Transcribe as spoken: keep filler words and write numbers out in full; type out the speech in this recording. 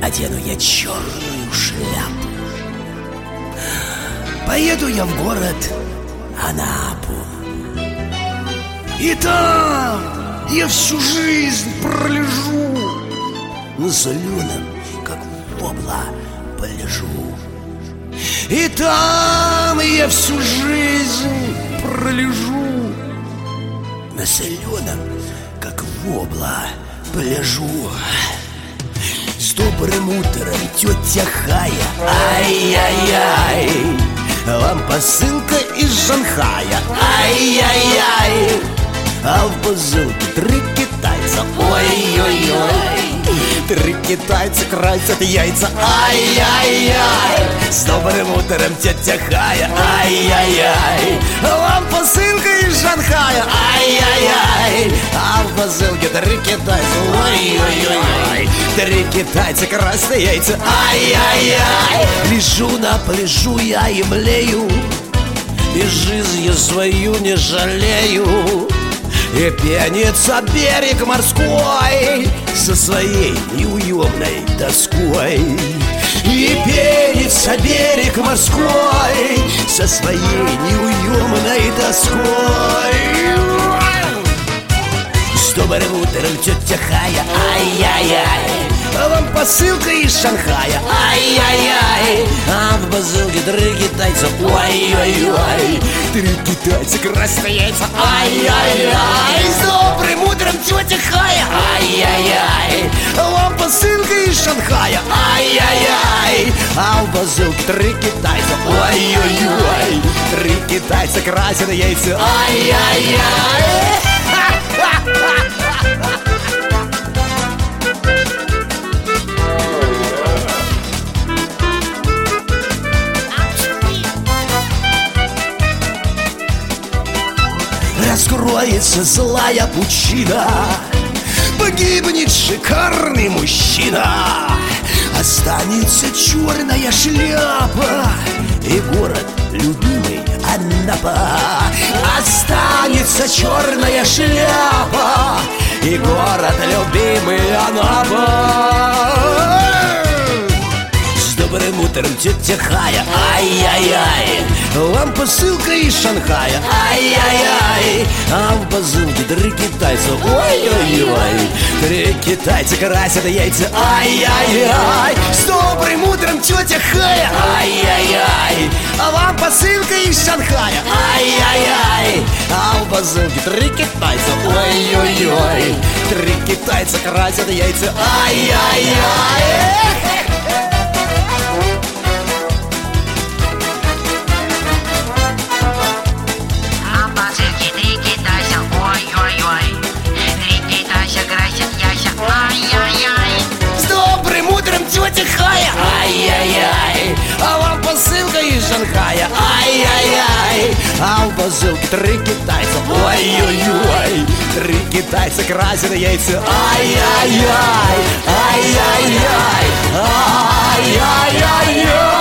одену я черную шляпу. Поеду я в город Анапу. И там я всю жизнь пролежу, на соленом, как вобла, полежу. И там я всю жизнь пролежу, на соленом, как вобла, полежу. С добрым утром, тетя Хая, ай-яй-яй, вам посылка из Шанхая, ай-яй-яй. А в посылке три китайца, ой-ой-ой. Три китайца красят яйца, ай-яй-яй. С добрым утром, тетя Хая, ай-яй-яй. Вам посылка из Шанхая, ай-яй-яй. А в посылке три китайца, ой-ой-ой. Три китайца красят яйца, ай-яй-яй. Лежу на пляжу я и млею, и жизнью свою не жалею. И пенится берег морской со своей неуемной тоской. И пенится берег морской со своей неуемной тоской. С добрым утром, тетя Хая, ай-яй-яй. Вам посылка из Шанхая, ай-яй-яй. А в посылке три китайца, ой-ой-ой. Три китайца красят яйца, ай-яй-яй. С добрым утром, тетя Хая, ай-яй-яй. Вам посылка из Шанхая, ай-яй-яй. А в посылке три китайца, ой-ой-ой. Три китайца красят яйца, ай-яй-яй. Раскроется злая пучина, погибнет шикарный мужчина. Останется черная шляпа и город любимый Анапа. Останется черная шляпа и город любимый Анапа. С добрым утром, тетя Хая, ай-яй-яй. Вам посылка из Шанхая, ай-яй-яй. А в посылке три китайца, ой-ой-ой. Три китайца красят яйца, ай-яй-яй. С добрым утром, тетя Хая, ай-яй-яй. А вам посылка из Шанхая, ай-яй-яй. А в посылке три китайца, ой-ой-ой. Три китайца красят яйца, ай-яй-яй. Тетя Хая, ай-яй-яй. А вам посылка из Шанхая, ай-яй-яй. А в посылке три китайца, ой-ой-ой. Три китайца красят яйца, ай-яй-яй. Ай-яй-яй. Ай-яй-яй.